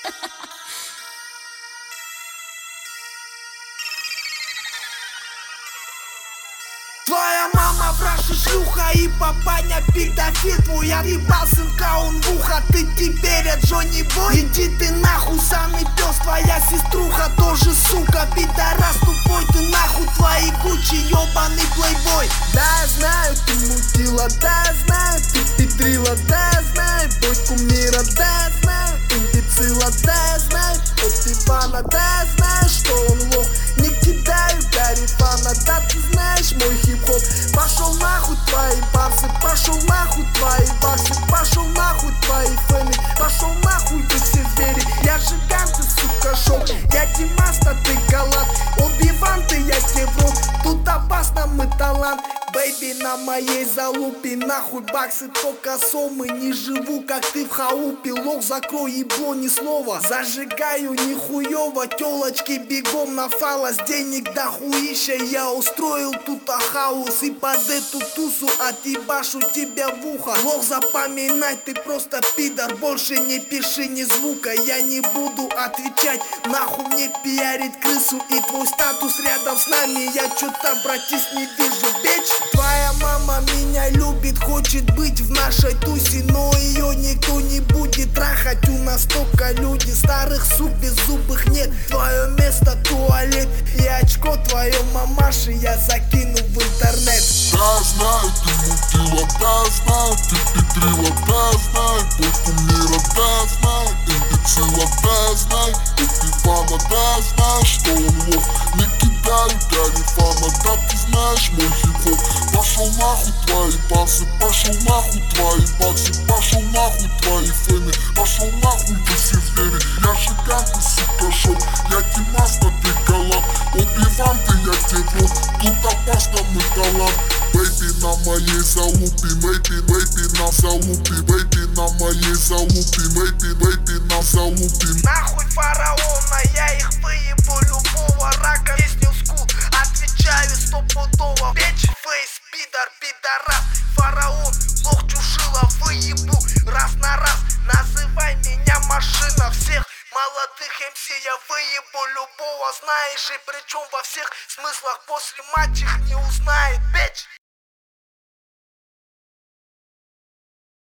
Твоя мама враша шлюха и папаня педофил. Твой отъебал сынка, он в ухо, ты теперь от Джонни Бой. Иди ты нахуй, самый пес, твоя сеструха тоже сука. Пидорас тупой, ты нахуй, твои Гуччи, ебаный плейбой. Да, я знаю, ты мутила, да, я знаю, ты педрила, да, я знаю, дочку мира, да, я знаю, имбецила, да, я знаю, от Ивана, да, я знаю, что он лох. Не кидаю Гарифана, да, ты знаешь мой хип-хоп. Пошел нахуй твои барсы, пошел нахуй твои баксы, пошел нахуй твои фэны, пошел нахуй вы все звери. Я жиган, ты сука шоу, я Димаста, ты галат, Оби-Ван, ты я тебе в рот. Тут опасно, мы талант. Бэйби, на моей залупе, нахуй баксы, только сомы. Не живу, как ты в хаупе, лох, закрой ебло, ни слова. Зажигаю нихуево, телочки бегом на фалос. Денег дохуища, я устроил тут хаос. И под эту тусу отъебашу тебя в ухо. Лох, запоминай, ты просто пидор, больше не пиши ни звука. Я не буду отвечать, нахуй мне пиарить крысу. И твой статус рядом с нами, я чё-то, братись, не вижу, бич. Твоя мама меня любит, хочет быть в нашей тусе, но ее никто не будет трахать. У нас только люди, старых сук беззубых нет. Твое место туалет и очко твое мамаши я закину в интернет. Да, знаю, ты мутила, да, знаю, ты педрила, да, знаю, дочку мира, да, знаю, имбецила, да, знаю, от Ивана, да, знаю, что он лох. Не кидаю Гарифана, да, ты знаешь мой хип-хоп. Пошел нахуй твои барсы, пошел нахуй твои баксы, пошел нахуй твои фэны, пошел нахуй вы все звери. Я жиган, ты сука шоу, я Димаста, ты галат, Оби-Ван, ты я тебе в рот. Тут опасно, мы талант. Бэйби, на моей залупе, бэйби, на залупе, бэйби, на моей залупе, бэйби, на залупе. Нахуй фараона, я их выебу, любого рака. Песню скул, отвечаю стопудово. Бич, фейс, пидор, пидорас, фараон, лох, чушила, выебу раз на раз. Называй меня машина, всех молодых МС я выебу любого, знаешь, и причем во всех смыслах. После мать их не узнает, бич.